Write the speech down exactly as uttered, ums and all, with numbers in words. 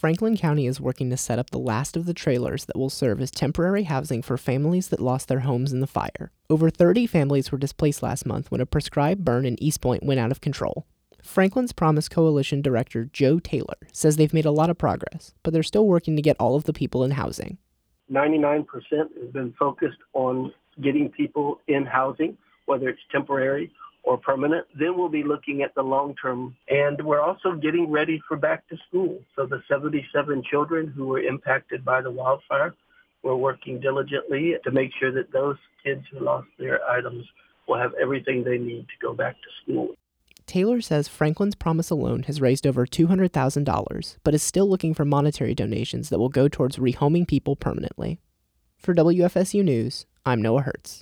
Franklin County is working to set up the last of the trailers that will serve as temporary housing for families that lost their homes in the fire. Over thirty families were displaced last month when a prescribed burn in East Point went out of control. Franklin's Promise Coalition Director Joe Taylor says they've made a lot of progress, but they're still working to get all of the people in housing. ninety-nine percent has been focused on getting people in housing, whether it's temporary or permanent. Then we'll be looking at the long term. And we're also getting ready for back to school. So the seventy-seven children who were impacted by the wildfire, we're working diligently to make sure that those kids who lost their items will have everything they need to go back to school. Taylor says Franklin's Promise alone has raised over two hundred thousand dollars, but is still looking for monetary donations that will go towards rehoming people permanently. For W F S U News, I'm Noah Hertz.